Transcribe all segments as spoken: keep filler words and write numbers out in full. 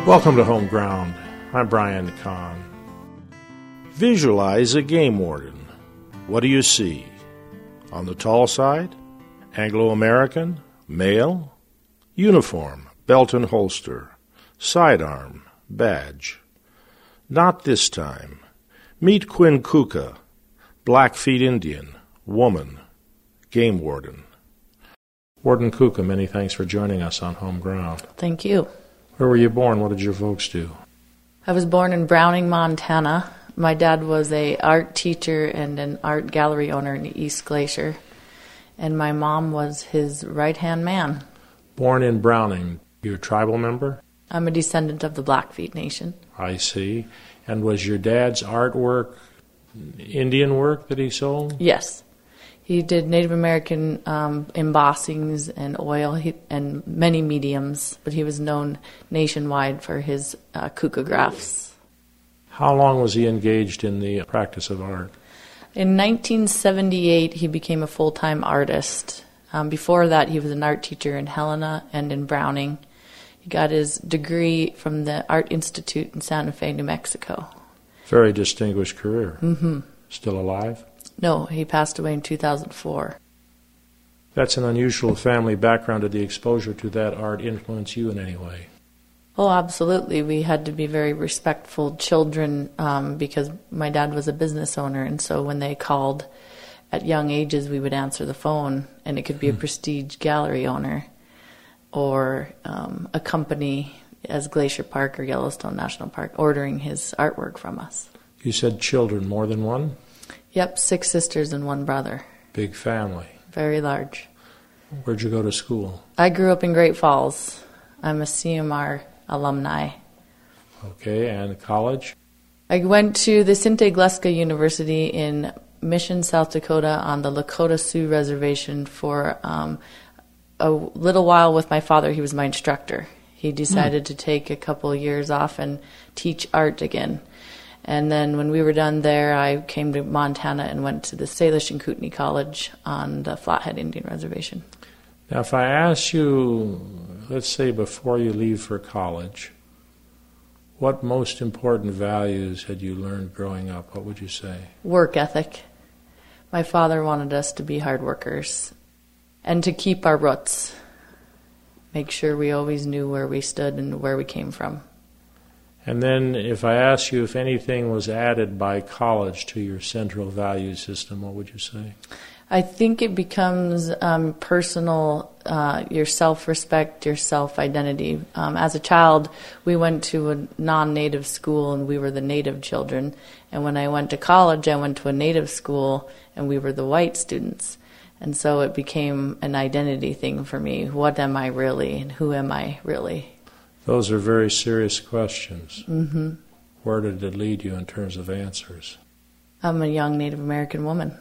Welcome to Home Ground. I'm Brian Kahn. Visualize a game warden. What do you see? On the tall side, Anglo-American, male, uniform, belt and holster, sidearm, badge. Not this time. Meet Quinn Kuka, Blackfeet Indian, woman, game warden. Warden Kuka, many thanks for joining us on Home Ground. Thank you. Where were you born? What did your folks do? I was born in Browning, Montana. My dad was a art teacher and an art gallery owner in East Glacier, and my mom was his right-hand man. Born in Browning. You're a tribal member? I'm a descendant of the Blackfeet Nation. I see. And was your dad's artwork Indian work that he sold? Yes. He did Native American um, embossings and oil he, and many mediums, but he was known nationwide for his uh, kukagraphs. How long was he engaged in the practice of art? In nineteen seventy-eight, he became a full-time artist. Um, before that, he was an art teacher in Helena and in Browning. He got his degree from the Art Institute in Santa Fe, New Mexico. Very distinguished career. Mm-hmm. Still alive? No, he passed away in two thousand four. That's an unusual family background. Did the exposure to that art influence you in any way? Oh, absolutely. We had to be very respectful children um, because my dad was a business owner, and so when they called at young ages, we would answer the phone, and it could be a prestige gallery owner or um, a company as Glacier Park or Yellowstone National Park ordering his artwork from us. You said children, more than one? Yep, six sisters and one brother. Big family. Very large. Where'd you go to school? I grew up in Great Falls. I'm a C M R alumni. Okay, and college? I went to the Sinte Gleska University in Mission, South Dakota on the Lakota Sioux Reservation for um, a little while with my father. He was my instructor. He decided mm. to take a couple of years off and teach art again. And then when we were done there, I came to Montana and went to the Salish and Kootenai College on the Flathead Indian Reservation. Now, if I ask you, let's say before you leave for college, what most important values had you learned growing up? What would you say? Work ethic. My father wanted us to be hard workers and to keep our roots. Make sure we always knew where we stood and where we came from. And then if I ask you if anything was added by college to your central value system, what would you say? I think it becomes um, personal, uh, your self-respect, your self-identity. Um, as a child, we went to a non-native school and we were the native children. And when I went to college, I went to a native school and we were the white students. And so it became an identity thing for me. What am I really and who am I really? Those are very serious questions. Mm-hmm. Where did it lead you in terms of answers? I'm a young Native American woman.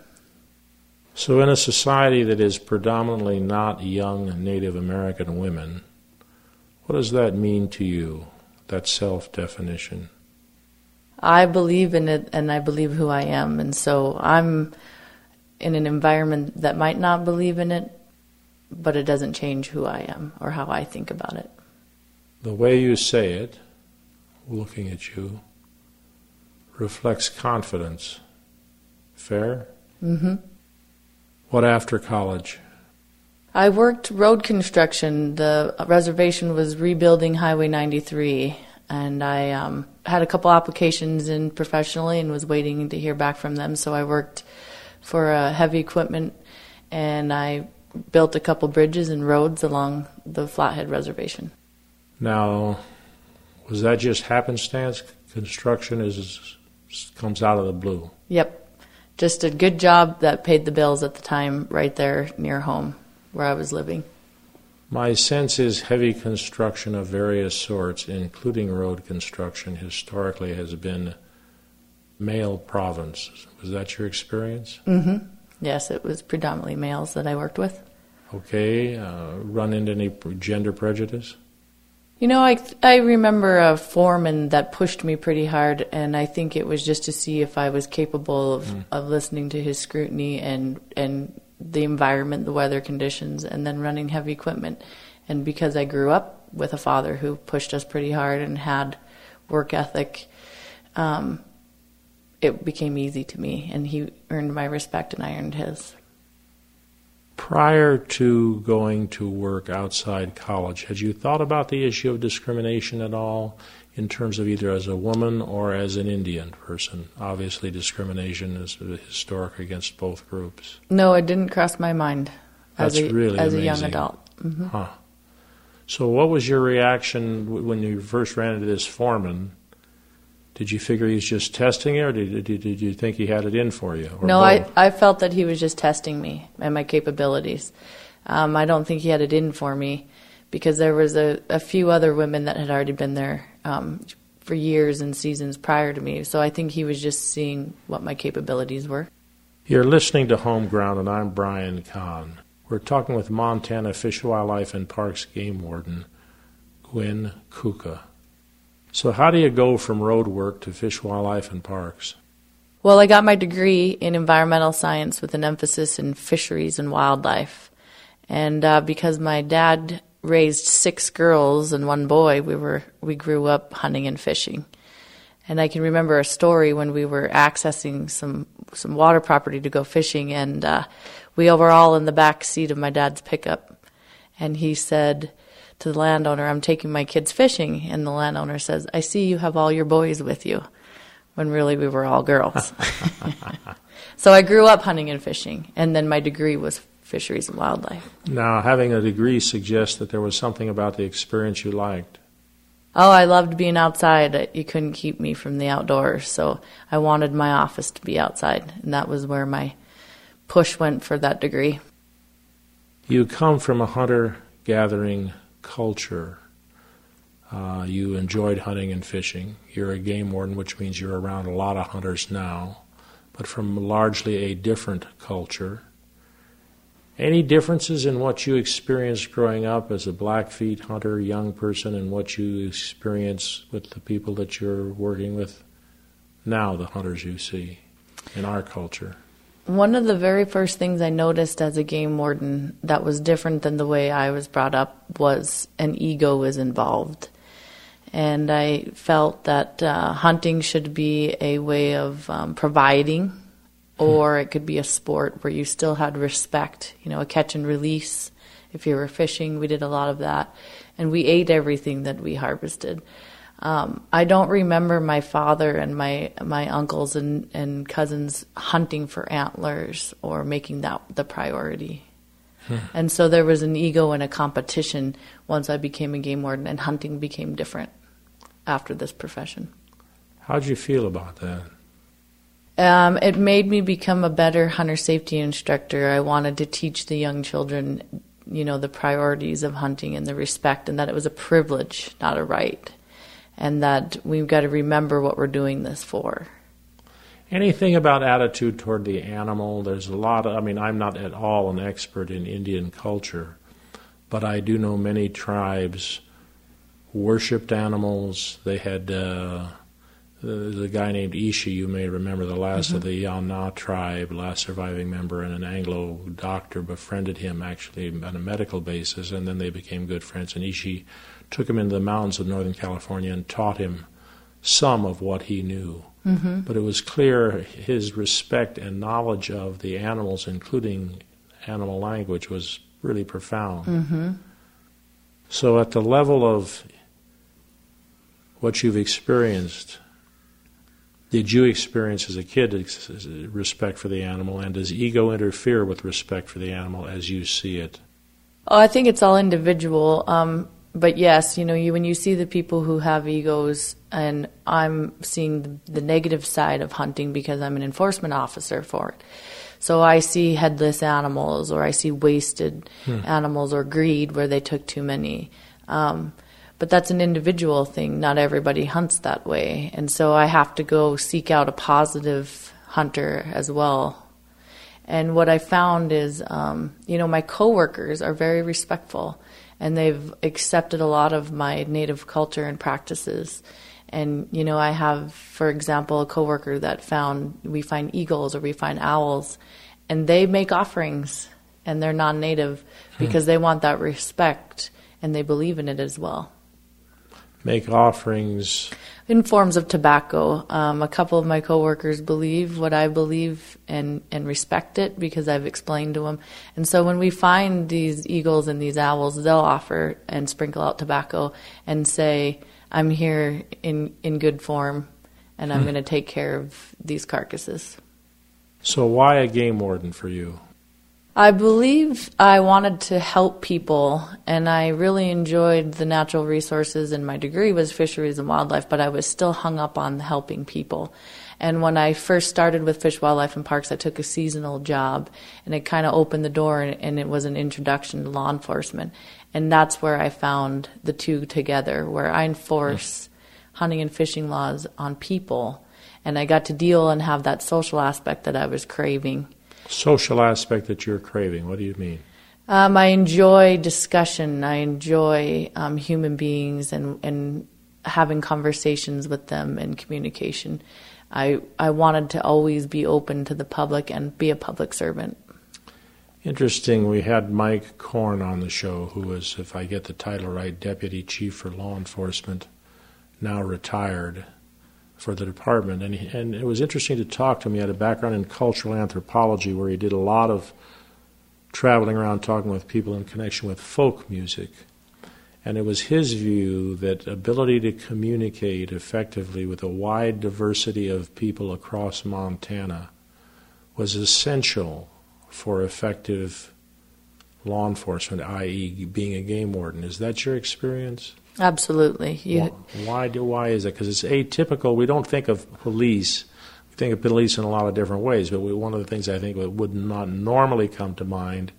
So in a society that is predominantly not young Native American women, what does that mean to you, that self-definition? I believe in it and I believe who I am. And so I'm in an environment that might not believe in it, but it doesn't change who I am or how I think about it. The way you say it, looking at you, reflects confidence. Fair? Mm-hmm. What after college? I worked road construction. The reservation was rebuilding Highway ninety-three, and I um, had a couple applications in professionally and was waiting to hear back from them. So I worked for uh, heavy equipment, and I built a couple bridges and roads along the Flathead Reservation. Now, was that just happenstance? Construction is comes out of the blue. Yep. Just a good job that paid the bills at the time right there near home where I was living. My sense is heavy construction of various sorts, including road construction, historically has been male province. Was that your experience? Mm-hmm. Yes, it was predominantly males that I worked with. Okay. Uh, run into any gender prejudice? You know, I I remember a foreman that pushed me pretty hard, and I think it was just to see if I was capable of, mm. of listening to his scrutiny and, and the environment, the weather conditions, and then running heavy equipment. And because I grew up with a father who pushed us pretty hard and had work ethic, um, it became easy to me, and he earned my respect and I earned his. Prior to going to work outside college, had you thought about the issue of discrimination at all in terms of either as a woman or as an Indian person? Obviously, discrimination is historic against both groups. No, it didn't cross my mind as, That's a, really as amazing. a young adult. Mm-hmm. Huh. So what was your reaction when you first ran into this foreman? Did you figure he was just testing you, or did, did, did you think he had it in for you? No, I, I felt that he was just testing me and my capabilities. Um, I don't think he had it in for me because there was a, a few other women that had already been there um, for years and seasons prior to me. So I think he was just seeing what my capabilities were. You're listening to Home Ground, and I'm Brian Kahn. We're talking with Montana Fish, Wildlife, and Parks Game Warden Gwen Kuka. So how do you go from road work to Fish, Wildlife, and Parks? Well, I got my degree in environmental science with an emphasis in fisheries and wildlife. And uh, because my dad raised six girls and one boy, we were we grew up hunting and fishing. And I can remember a story when we were accessing some, some water property to go fishing, and uh, we were all in the back seat of my dad's pickup. And he said to the landowner, "I'm taking my kids fishing." And the landowner says, "I see you have all your boys with you," when really we were all girls. So I grew up hunting and fishing, and then my degree was fisheries and wildlife. Now, having a degree suggests that there was something about the experience you liked. Oh, I loved being outside. You couldn't keep me from the outdoors, so I wanted my office to be outside, and that was where my push went for that degree. You come from a hunter-gathering culture. Uh, you enjoyed hunting and fishing. You're a game warden, which means you're around a lot of hunters now, but from largely a different culture. Any differences in what you experienced growing up as a Blackfeet hunter, young person, and what you experience with the people that you're working with now, the hunters you see in our culture? One of the very first things I noticed as a game warden that was different than the way I was brought up was an ego was involved. And I felt that uh, hunting should be a way of um, providing, or it could be a sport where you still had respect, you know, a catch and release. If you were fishing, we did a lot of that. And we ate everything that we harvested. Um, I don't remember my father and my my uncles and, and cousins hunting for antlers or making that the priority. Hmm. And so there was an ego and a competition once I became a game warden, and hunting became different after this profession. How'd you feel about that? Um, it made me become a better hunter safety instructor. I wanted to teach the young children, you know, the priorities of hunting and the respect, and that it was a privilege, not a right. And that we've got to remember what we're doing this for. Anything about attitude toward the animal? There's a lot of, I mean, I'm not at all an expert in Indian culture, but I do know many tribes worshipped animals. They had, uh, there's a guy named Ishi, you may remember, the last mm-hmm. of the Yana tribe, last surviving member, and an Anglo doctor befriended him actually on a medical basis, and then they became good friends. And Ishi took him into the mountains of Northern California and taught him some of what he knew. Mm-hmm. But it was clear his respect and knowledge of the animals, including animal language, was really profound. Mm-hmm. So at the level of what you've experienced, did you experience as a kid respect for the animal, and does ego interfere with respect for the animal as you see it? Oh, I think it's all individual. Um, but yes, you know, you when you see the people who have egos, and I'm seeing the, the negative side of hunting because I'm an enforcement officer for it. So I see headless animals, or I see wasted hmm. animals, or greed where they took too many. Um, But that's an individual thing. Not everybody hunts that way. And so I have to go seek out a positive hunter as well. And what I found is, um, you know, my coworkers are very respectful, and they've accepted a lot of my native culture and practices. And, you know, I have, for example, a coworker that found, we find eagles or we find owls, and they make offerings, and they're non-native because hmm. they want that respect. and they believe in it as well. Make offerings in forms of tobacco. Um, a couple of my coworkers believe what I believe and, and respect it because I've explained to them. And so when we find these eagles and these owls, they'll offer and sprinkle out tobacco and say, I'm here in, in good form, and I'm hmm. going to take care of these carcasses. So why a game warden for you? I believe I wanted to help people, and I really enjoyed the natural resources, and my degree was fisheries and wildlife, but I was still hung up on helping people. And when I first started with Fish, Wildlife, and Parks, I took a seasonal job, and it kind of opened the door, and, and it was an introduction to law enforcement. And that's where I found the two together, where I enforce hunting and fishing laws on people, and I got to deal and have that social aspect that I was craving. Social aspect that you're craving, what do you mean? Um, I enjoy discussion. I enjoy um, human beings and, and having conversations with them and communication. I I wanted to always be open to the public and be a public servant. Interesting. We had Mike Korn on the show, who was, if I get the title right, Deputy Chief for Law Enforcement, now retired for the department, and he, and it was interesting to talk to him. He had a background in cultural anthropology where he did a lot of traveling around talking with people in connection with folk music. And it was his view that ability to communicate effectively with a wide diversity of people across Montana was essential for effective law enforcement, that is being a game warden. Is that your experience? Absolutely. You, why, why do why is that? Because it's atypical. We don't think of police. We think of police in a lot of different ways, but we, one of the things I think that would not normally come to mind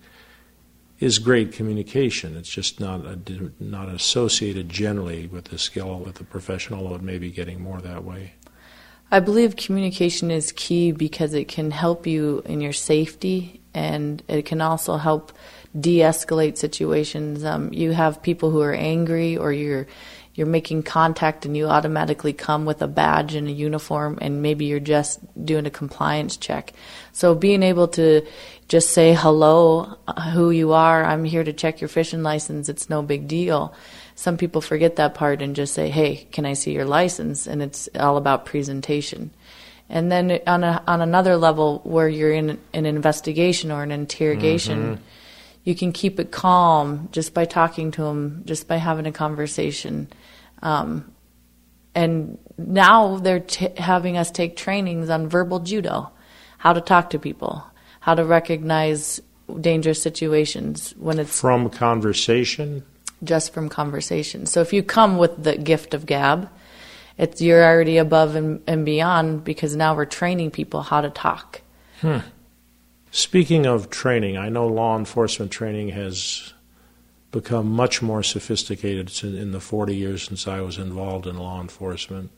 is great communication. It's just not a, not associated generally with the skill, with the professional, although it may be getting more that way. I believe communication is key because it can help you in your safety, and it can also help de-escalate situations. Um, you have people who are angry, or you're you're making contact and you automatically come with a badge and a uniform, and maybe you're just doing a compliance check. So being able to just say, hello, who you are, I'm here to check your fishing license, it's no big deal. Some people forget that part and just say, hey, can I see your license? And it's all about presentation. And then on a, on another level where you're in an investigation or an interrogation, mm-hmm. you can keep it calm just by talking to them, just by having a conversation. Um, and now they're t- having us take trainings on verbal judo, how to talk to people, how to recognize dangerous situations when it's... From conversation? Just from conversation. So if you come with the gift of gab, it's you're already above and, and beyond, because now we're training people how to talk. Hmm. Speaking of training, I know law enforcement training has become much more sophisticated in the forty years since I was involved in law enforcement.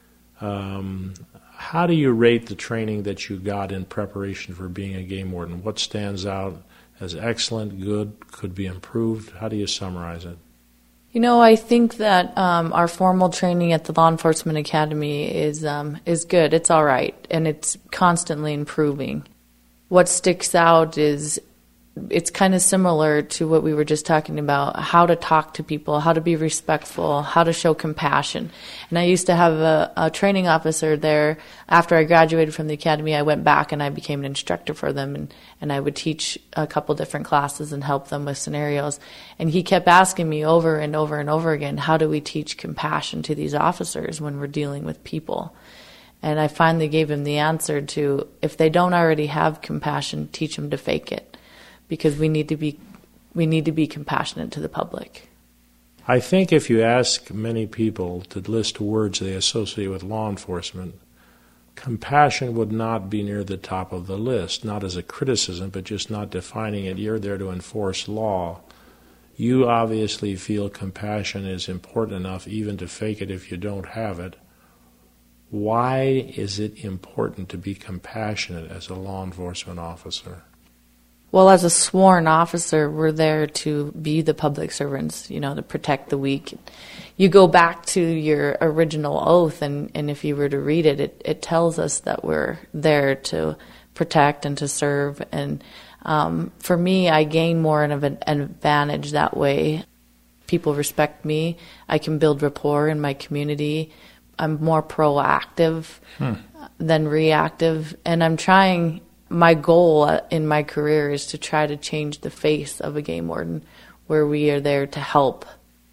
Um, how do you rate the training that you got in preparation for being a game warden? What stands out as excellent, good, could be improved? How do you summarize it? You know, I think that um, our formal training at the Law Enforcement Academy is um, is good. It's all right, and it's constantly improving. What sticks out is it's kind of similar to what we were just talking about, how to talk to people, how to be respectful, how to show compassion. And I used to have a, a training officer there. After I graduated from the academy, I went back and I became an instructor for them, and, and I would teach a couple different classes and help them with scenarios. And he kept asking me over and over and over again, how do we teach compassion to these officers when we're dealing with people? And I finally gave him the answer to, if they don't already have compassion, teach them to fake it. Because we need to be we need to be compassionate to the public. I think if you ask many people to list words they associate with law enforcement, compassion would not be near the top of the list, not as a criticism, but just not defining it. You're there to enforce law. You obviously feel compassion is important enough even to fake it if you don't have it. Why is it important to be compassionate as a law enforcement officer? Well, as a sworn officer, we're there to be the public servants, you know, to protect the weak. You go back to your original oath, and, and if you were to read it, it, it tells us that we're there to protect and to serve. And um, for me, I gain more of an advantage that way. people respect me. I can build rapport in my community. I'm more proactive hmm. than reactive. And I'm trying, my goal in my career is to try to change the face of a game warden, where we are there to help.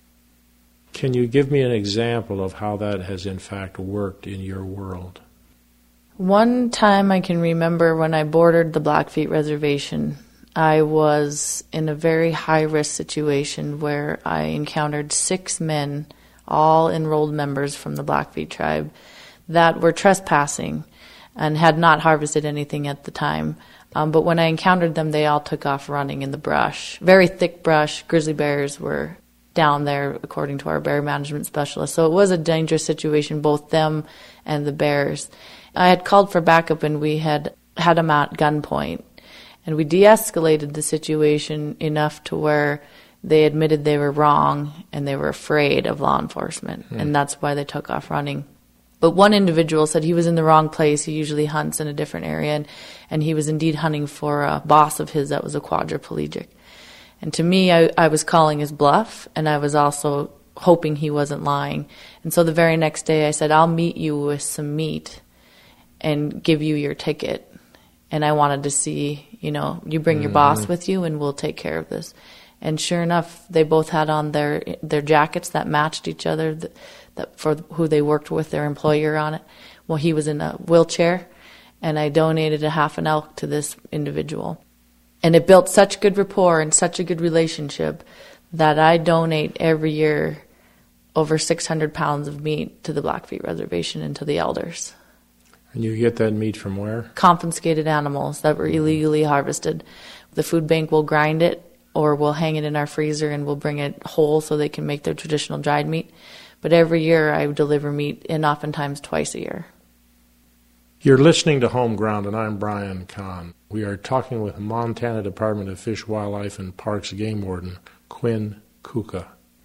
Can you give me an example of how that has in fact worked in your world? One time I can remember when I bordered the Blackfeet Reservation, I was in a very high-risk situation where I encountered six men, all enrolled members from the Blackfeet tribe, that were trespassing and had not harvested anything at the time. Um, but when I encountered them, they all took off running in the brush. Very thick brush. Grizzly bears were down there, according to our bear management specialist. So it was a dangerous situation, both them and the bears. I had called for backup, and we had had them at gunpoint. And we de-escalated the situation enough to where they admitted they were wrong and they were afraid of law enforcement. Mm. And that's why they took off running. But one individual said he was in the wrong place. He usually hunts in a different area. And, and he was indeed hunting for a boss of his that was a quadriplegic. And to me, I, I was calling his bluff, and I was also hoping he wasn't lying. And so the very next day I said, I'll meet you with some meat and give you your ticket. And I wanted to see, you know, you bring your mm-hmm. boss with you and we'll take care of this. And sure enough, they both had on their their jackets that matched each other, that, that for who they worked with, their employer on it. Well, he was in a wheelchair, and I donated a half an elk to this individual. And it built such good rapport and such a good relationship that I donate every year over six hundred pounds of meat to the Blackfeet Reservation and to the elders. And you get that meat from where? Confiscated animals that were illegally harvested. The food bank will grind it, or we'll hang it in our freezer and we'll bring it whole so they can make their traditional dried meat. But every year I deliver meat, and oftentimes twice a year. You're listening to Home Ground, and I'm Brian Kahn. We are talking with Montana Department of Fish, Wildlife, and Parks Game Warden Quinn Kuka.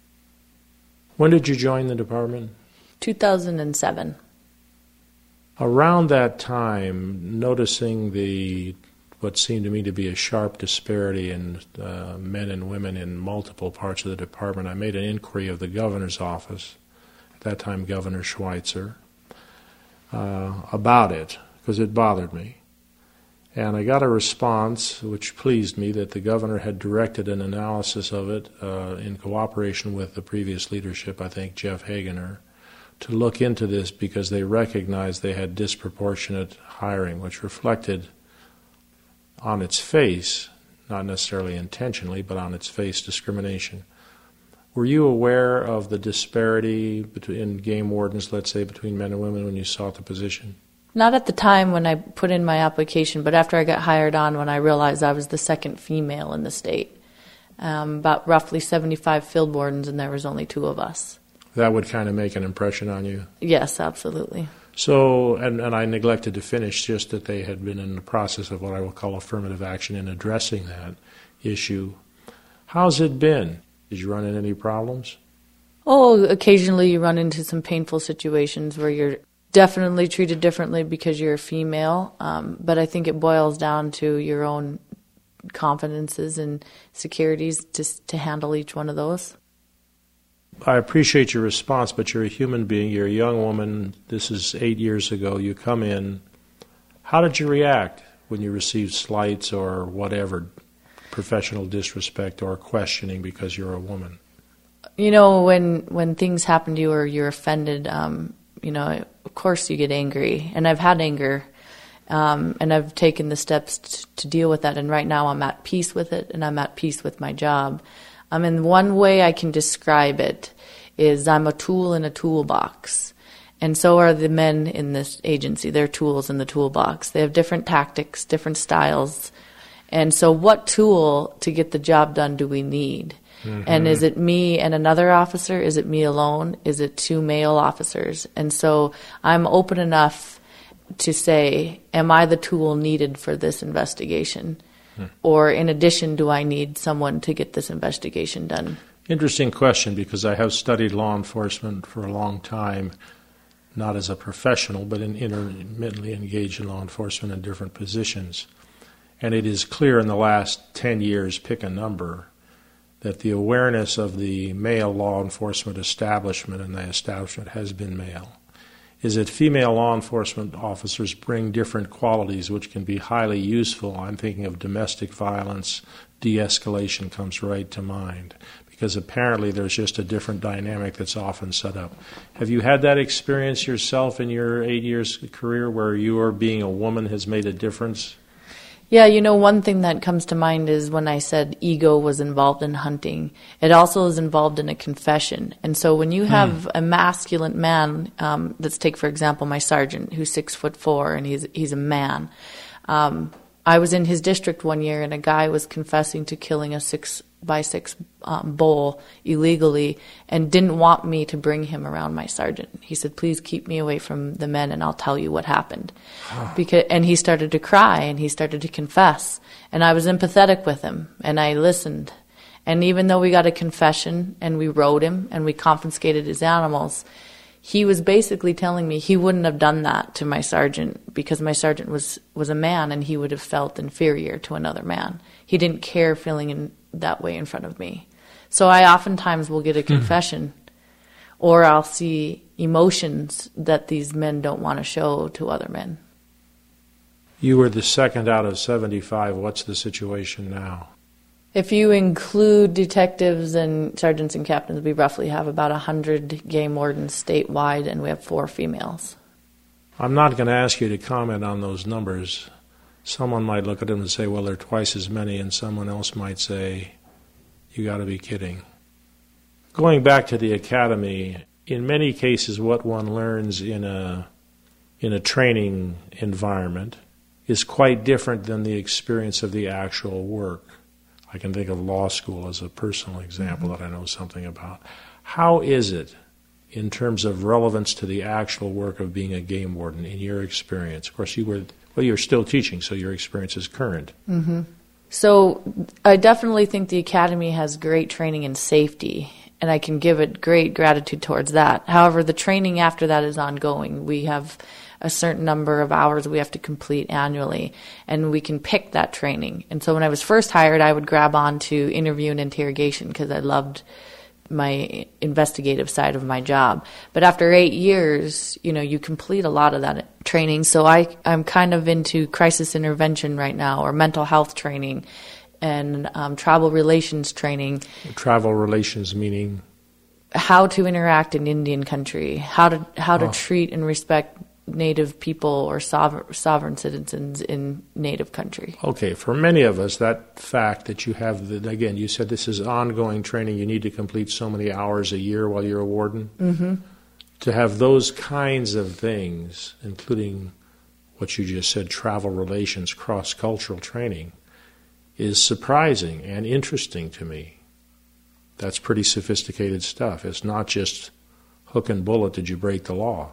When did you join the department? two thousand seven. Around that time, noticing the what seemed to me to be a sharp disparity in uh, men and women in multiple parts of the department, I made an inquiry of the governor's office, at that time Governor Schweitzer, uh, about it, because it bothered me. And I got a response which pleased me, that the governor had directed an analysis of it uh, in cooperation with the previous leadership, I think Jeff Hagener, to look into this because they recognized they had disproportionate hiring, which reflected on its face, not necessarily intentionally, but on its face, discrimination. Were you aware of the disparity between game wardens, let's say, between men and women when you sought the position? Not at the time when I put in my application, but after I got hired on, when I realized I was the second female in the state. Um, about roughly seventy-five field wardens, and there was only two of us. That would kind of make an impression on you? Yes, absolutely. So, and, and I neglected to finish just that they had been in the process of what I will call affirmative action in addressing that issue. How's it been? Did you run into any problems? Oh, occasionally you run into some painful situations where you're definitely treated differently because you're a female, um, but I think it boils down to your own confidences and securities to, to handle each one of those. I appreciate your response, but you're a human being. You're a young woman. This is eight years ago. You come in. How did you react when you received slights or whatever, professional disrespect or questioning because you're a woman? You know, when when things happen to you or you're offended, um, you know, of course you get angry. And I've had anger, um, and I've taken the steps t- to deal with that. And right now I'm at peace with it, and I'm at peace with my job. I mean, one way I can describe it is I'm a tool in a toolbox. And so are the men in this agency. They're tools in the toolbox. They have different tactics, different styles. And so what tool to get the job done do we need? Mm-hmm. And is it me and another officer? Is it me alone? Is it two male officers? And so I'm open enough to say, am I the tool needed for this investigation? Or in addition, do I need someone to get this investigation done? Interesting question, because I have studied law enforcement for a long time, not as a professional, but in intermittently engaged in law enforcement in different positions. And it is clear in the last ten years, pick a number, that the awareness of the male law enforcement establishment and the establishment has been male, is that female law enforcement officers bring different qualities which can be highly useful. I'm thinking of domestic violence, de-escalation comes right to mind, because apparently there's just a different dynamic that's often set up. Have you had that experience yourself in your eight years career where your being a woman has made a difference? Yeah, you know, one thing that comes to mind is when I said ego was involved in hunting. It also is involved in a confession. And so when you have mm. a masculine man, um, let's take, for example, my sergeant, who's six foot four, and he's he's a man. Um, I was in his district one year, and a guy was confessing to killing a six by six um, bull illegally and didn't want me to bring him around my sergeant. He said, please keep me away from the men and I'll tell you what happened. because And he started to cry and he started to confess. And I was empathetic with him and I listened. And even though we got a confession and we rode him and we confiscated his animals, he was basically telling me he wouldn't have done that to my sergeant because my sergeant was, was a man and he would have felt inferior to another man. He didn't care feeling in that way in front of me. So I oftentimes will get a confession or I'll see emotions that these men don't want to show to other men. You were the second out of seventy-five. What's the situation now? If you include detectives and sergeants and captains, we roughly have about one hundred game wardens statewide, and we have four females. I'm not going to ask you to comment on those numbers. Someone might look at them and say, well, they're twice as many, and someone else might say, you got to be kidding. Going back to the academy, in many cases what one learns in a in a training environment is quite different than the experience of the actual work. I can think of law school as a personal example mm-hmm. that I know something about. How is it, in terms of relevance to the actual work of being a game warden, in your experience? Of course, you were, well, you're still teaching, so your experience is current. Mm-hmm. So I definitely think the academy has great training in safety, and I can give it great gratitude towards that. However, the training after that is ongoing. We have a certain number of hours we have to complete annually, and we can pick that training. And so when I was first hired, I would grab on to interview and interrogation because I loved my investigative side of my job. But after eight years, you know, you complete a lot of that training. So I, I'm kind of into crisis intervention right now, or mental health training, and um, tribal relations training. Tribal relations meaning? How to interact in Indian country, how to how to oh. treat and respect Native people or sovereign, sovereign citizens in Native country. Okay, for many of us, that fact that you have, the, again, you said this is ongoing training, you need to complete so many hours a year while you're a warden. Mm-hmm. To have those kinds of things, including what you just said, travel relations, cross-cultural training, is surprising and interesting to me. That's pretty sophisticated stuff. It's not just hook and bullet, did you break the law?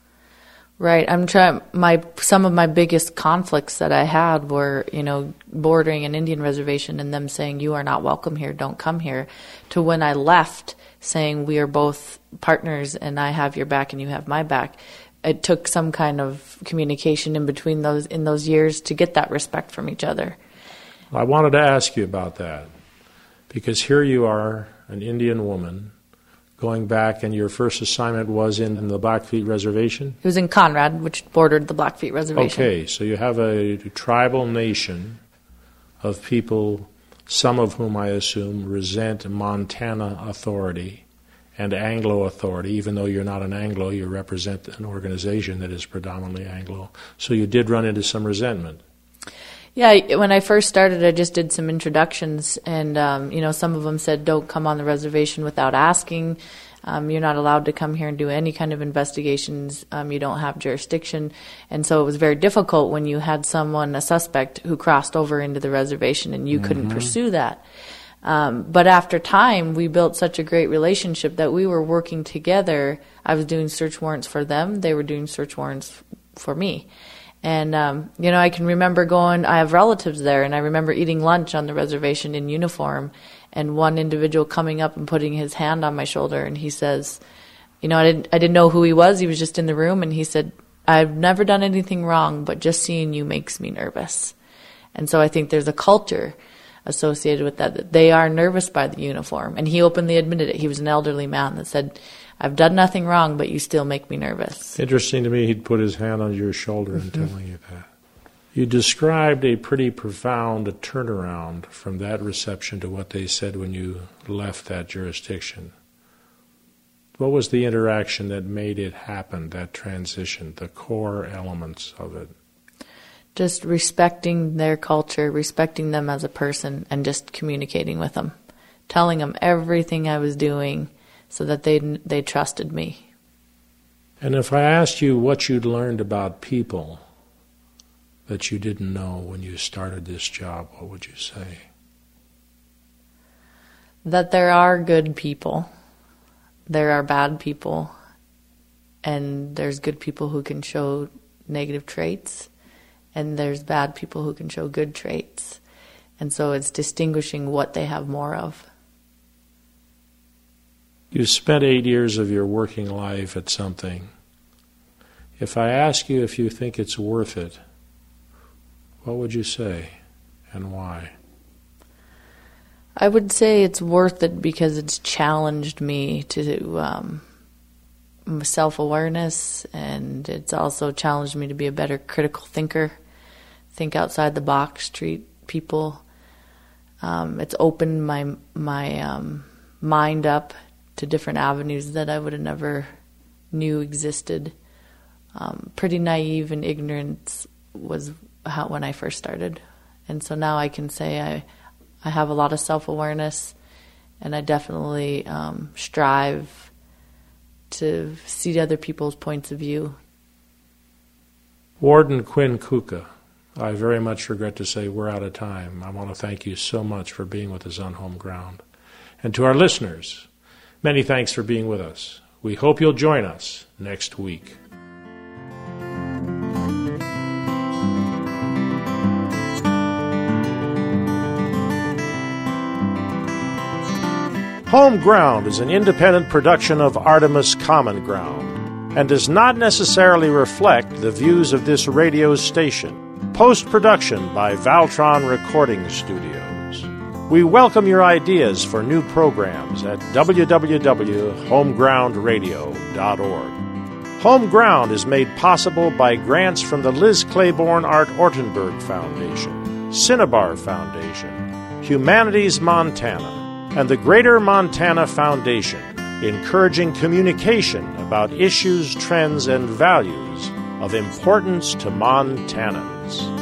Right. I'm trying. My some of my biggest conflicts that I had were, you know, bordering an Indian reservation and them saying you are not welcome here, don't come here, to when I left saying we are both partners and I have your back and you have my back. It took some kind of communication in between those in those years to get that respect from each other. I wanted to ask you about that because here you are, an Indian woman, going back, and your first assignment was in the Blackfeet Reservation? It was in Conrad, which bordered the Blackfeet Reservation. Okay, so you have a tribal nation of people, some of whom I assume resent Montana authority and Anglo authority. Even though you're not an Anglo, you represent an organization that is predominantly Anglo. So you did run into some resentment. Yeah, when I first started, I just did some introductions, and um, you know, some of them said, "Don't come on the reservation without asking. Um, you're not allowed to come here and do any kind of investigations. Um, you don't have jurisdiction." And so it was very difficult when you had someone, a suspect, who crossed over into the reservation, and you mm-hmm. couldn't pursue that. Um, but after time, we built such a great relationship that we were working together. I was doing search warrants for them; they were doing search warrants for me. And, um, you know, I can remember going, I have relatives there, and I remember eating lunch on the reservation in uniform, and one individual coming up and putting his hand on my shoulder, and he says, you know, I didn't, I didn't know who he was. He was just in the room, and he said, I've never done anything wrong, but just seeing you makes me nervous. And so I think there's a culture associated with that, that they are nervous by the uniform. And he openly admitted it. He was an elderly man that said, I've done nothing wrong, but you still make me nervous. Interesting to me, he'd put his hand on your shoulder and mm-hmm. telling you that. You described a pretty profound turnaround from that reception to what they said when you left that jurisdiction. What was the interaction that made it happen, that transition, the core elements of it? Just respecting their culture, respecting them as a person, and just communicating with them, telling them everything I was doing so that they they trusted me. And if I asked you what you'd learned about people that you didn't know when you started this job, what would you say? That there are good people, there are bad people, and there's good people who can show negative traits, and there's bad people who can show good traits. And so it's distinguishing what they have more of. You spent eight years of your working life at something. If I ask you if you think it's worth it, what would you say and why? I would say it's worth it because it's challenged me to um, self-awareness, and it's also challenged me to be a better critical thinker, think outside the box, treat people. Um, it's opened my my um, mind up to different avenues that I would have never knew existed. Um, pretty naive and ignorant was how, when I first started. And so now I can say I I have a lot of self-awareness, and I definitely um, strive to see other people's points of view. Warden Quinn Kuka, I very much regret to say we're out of time. I want to thank you so much for being with us on Home Ground. And to our listeners, many thanks for being with us. We hope you'll join us next week. Home Ground is an independent production of Artemis Common Ground and does not necessarily reflect the views of this radio station. Post-production by Valtron Recording Studios. We welcome your ideas for new programs at w w w dot home ground radio dot org. Home Ground is made possible by grants from the Liz Claiborne Art Ortenberg Foundation, Cinnabar Foundation, Humanities Montana, and the Greater Montana Foundation, encouraging communication about issues, trends, and values of importance to Montanans.